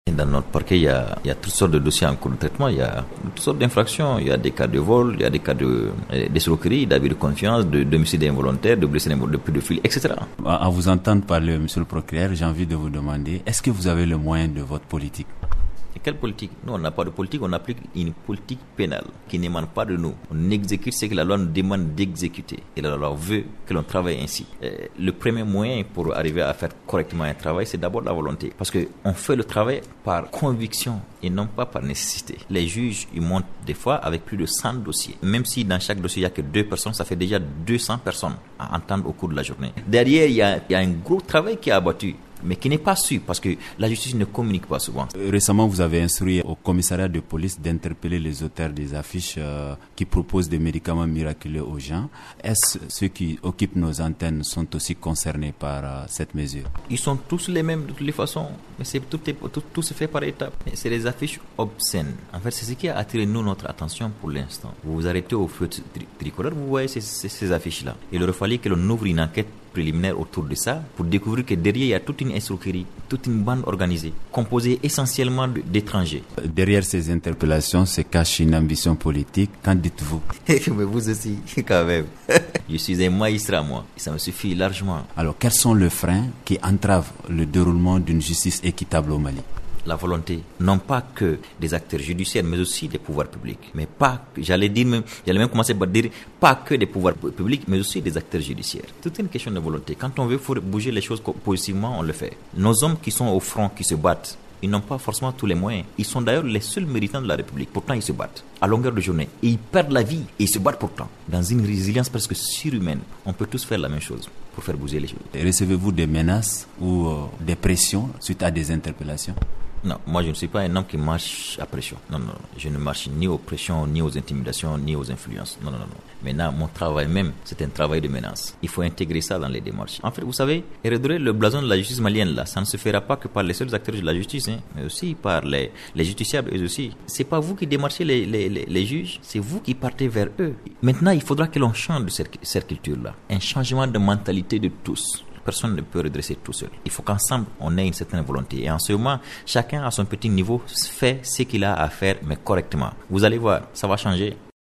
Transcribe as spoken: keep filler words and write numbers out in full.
Dans notre parquet, il y, a, il y a toutes sortes de dossiers en cours de traitement, il y a toutes sortes d'infractions, il y a des cas de vol, il y a des cas de d'escroquerie, d'abus de confiance, de d'homicide involontaire, de blessés de pédophilie, et cetera. À vous entendre parler, monsieur le procureur, j'ai envie de vous demander, est-ce que vous avez le moyen de votre politique? Et quelle politique? Nous, on n'a pas de politique, on applique une politique pénale qui n'émane pas de nous. On exécute ce que la loi nous demande d'exécuter. Et la loi veut que l'on travaille ainsi. Et le premier moyen pour arriver à faire correctement un travail, c'est d'abord la volonté. Parce qu'on fait le travail par conviction et non pas par nécessité. Les juges, ils montent des fois avec plus de cent dossiers. Même si dans chaque dossier, il n'y a que deux personnes, ça fait déjà deux cents personnes à entendre au cours de la journée. Derrière, il y a, il y a un gros travail qui est abattu, mais qui n'est pas su parce que la justice ne communique pas souvent. Récemment, vous avez instruit au commissariat de police d'interpeller les auteurs des affiches euh, qui proposent des médicaments miraculeux aux gens. Est-ce ceux qui occupent nos antennes sont aussi concernés par euh, cette mesure? Ils sont tous les mêmes de toutes les façons, mais c'est, tout, est, tout, tout se fait par étapes. C'est des affiches obscènes. En fait, c'est ce qui a attiré nous notre attention pour l'instant. Vous vous arrêtez au feu tri- tricolore, vous voyez ces, ces, ces affiches-là. Il aurait fallu que l'on ouvre une enquête préliminaire autour de ça pour découvrir que derrière il y a toute une escroquerie, toute une bande organisée composée essentiellement d'étrangers. Derrière ces interpellations se cache une ambition politique. Qu'en dites-vous? Mais vous aussi, quand même. Je suis un magistrat, moi. Ça me suffit largement. Alors, quels sont les freins qui entravent le déroulement d'une justice équitable au Mali? La volonté, non pas que des acteurs judiciaires, mais aussi des pouvoirs publics. Mais pas, j'allais dire même, j'allais même commencer par dire, pas que des pouvoirs publics, mais aussi des acteurs judiciaires. Tout est une question de volonté. Quand on veut faire bouger les choses positivement, on le fait. Nos hommes qui sont au front, qui se battent, ils n'ont pas forcément tous les moyens. Ils sont d'ailleurs les seuls méritants de la République. Pourtant, ils se battent à longueur de journée. Et ils perdent la vie. Et ils se battent pourtant. Dans une résilience presque surhumaine. On peut tous faire la même chose pour faire bouger les choses. Recevez-vous des menaces ou euh, des pressions suite à des interpellations? Non, moi je ne suis pas un homme qui marche à pression. Non, non, non. Je ne marche ni aux pressions, ni aux intimidations, ni aux influences. Non, non, non. Maintenant, mon travail même, c'est un travail de menace. Il faut intégrer ça dans les démarches. En fait, vous savez, redorer le blason de la justice malienne, là, ça ne se fera pas que par les seuls acteurs de la justice, hein, mais aussi par les, les justiciables, eux aussi. C'est pas vous qui démarchez les, les, les, les juges, c'est vous qui partez vers eux. Maintenant, il faudra que l'on change de cette, cette culture-là. Un changement de mentalité de tous. Personne ne peut redresser tout seul. Il faut qu'ensemble, on ait une certaine volonté. Et en ce moment, chacun à son petit niveau fait ce qu'il a à faire, mais correctement. Vous allez voir, ça va changer.